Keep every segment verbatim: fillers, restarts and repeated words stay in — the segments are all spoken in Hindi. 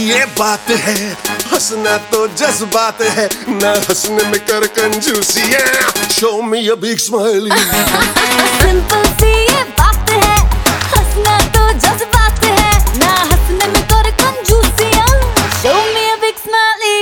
ये बात है, हंसना तो जज्बात है, ना हंसने में कर कंजूसियां। Show me a big smiley. Simple सी ये बात है, हंसना तो जज्बात है, ना हंसने में कर कंजूसियां। Show me a big smiley.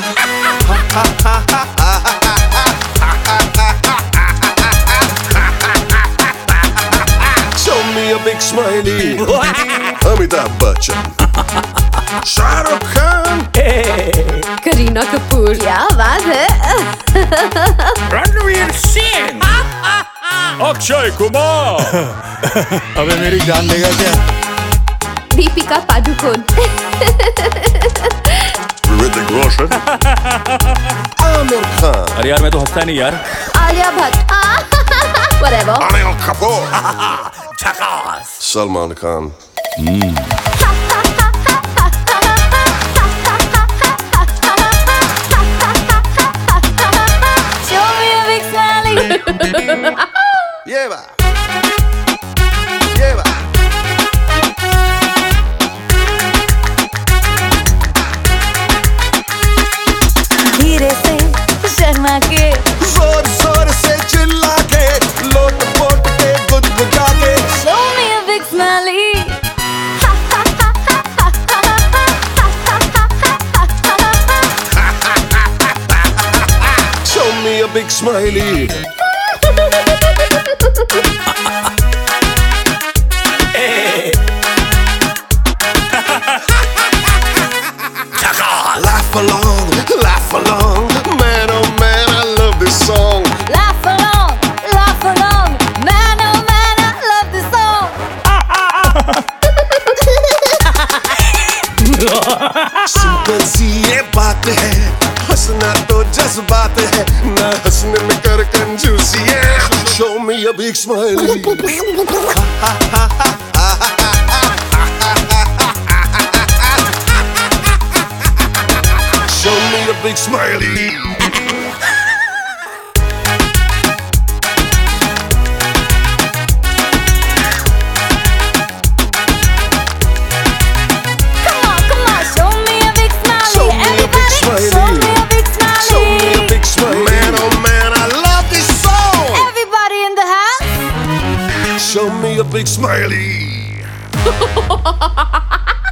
Show me a big smiley. Amitabh Bachchan, Shah Rukh Khan, Kareena Kapoor, क्या बात है। रणवीर सिंह, अक्षय कुमार। अबे मेरी जान लेगा क्या? Deepika Padukone, Hrithik Roshan, Aamir Khan, अरे यार मैं तो हंसता नहीं यार। Alia Bhatt, whatever. Anil Kapoor, झकास। Salman Khan. Show me a big smiley. Yeah, ba. Yeah, ba. धीरे से शर्मा के, जोर जोर से चिल्ला के, लोट पोट के गुदगुदा के। show me a big smiley. Show me a big smiley. Laugh along, laugh along, man oh man, I love this song. Laugh along, laugh along, man oh man, I love this song. Simple सी ये बात है, हंसना तो जज्बात है, ना हंसने में कर कंजूसियां। Show me a big smiley. Show me a big smiley. Come on, come on, show me a big smiley. Show me a big Everybody, smiley. show me a big smiley. Show me a big smiley. Man oh man, I love this song. Everybody in the house. Show me a big smiley.